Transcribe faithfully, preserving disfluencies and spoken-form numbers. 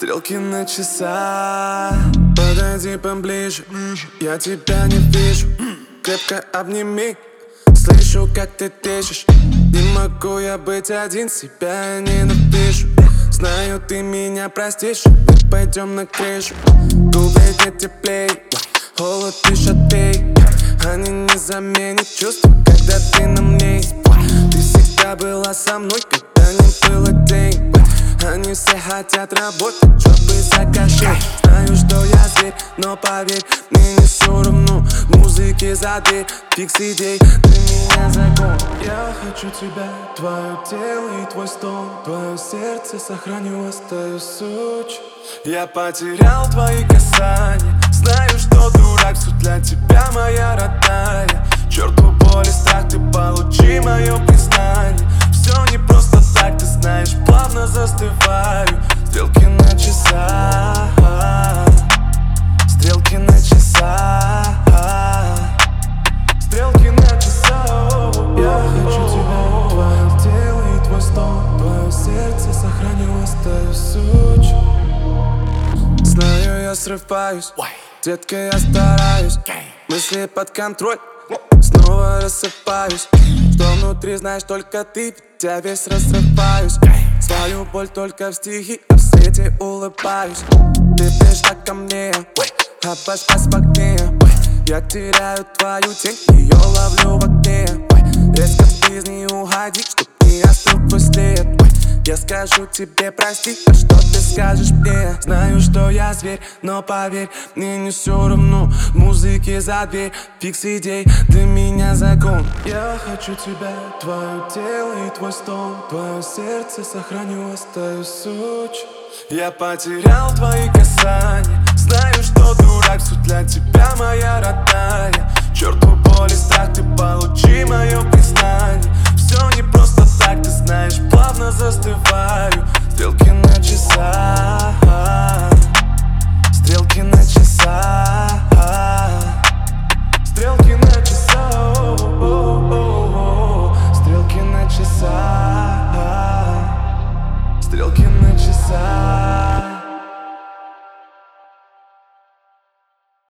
Стрелки на часах. Подойди поближе, я тебя не вижу. Крепко обними, слышу, как ты дышишь. Не могу я быть один, себя ненавижу. Знаю, ты меня простишь, мы пойдем на крышу. Губы не теплей, холод лишь отбей. Они не заменят чувства, когда ты на мне. Ты всегда была со мной, когда не было денег. Они все хотят работать, чтобы закашать. Знаю, что я зверь, но поверь, мне не все равно. Музыки за дверь, фикс идей, ты меня закон. Я хочу тебя, твое тело и твой стон. Твое сердце сохраню, оставив суть. Я потерял твои касания. Знаю, что дурак, суть для тебя моя родная. Черту боль и страх, ты получи мое признание. Все не просто так, ты знаешь, плавно застываю. Стрелки на часах, стрелки на часах, стрелки на часах. Я хочу тебя, твое тело и твой стон. Твое сердце сохраню, оставив суть. Знаю, я срываюсь, детка, я стараюсь. Мысли под контроль, снова рассыпаюсь. Что внутри знаешь только ты, ведь я весь разрываюсь. Свою боль только в стихи, а в свете улыбаюсь. Ты пришла ко мне, обошлась в огне. Я теряю твою тень, ее ловлю в окне. Резко из нее уходи, чтоб не остыл твой след. Я скажу тебе прости, а что ты скажешь мне? Знаю, что я зверь, но поверь, мне не все равно. Музыки за дверь, фикс идей, для меня закон. Я хочу тебя, твое тело и твой стон. Твое сердце сохраню, оставив суть. Я потерял твои касания. Знаю, что дурак, суть для тебя моя родная. Черту боль и страх, ты получи мое признание. Все не просто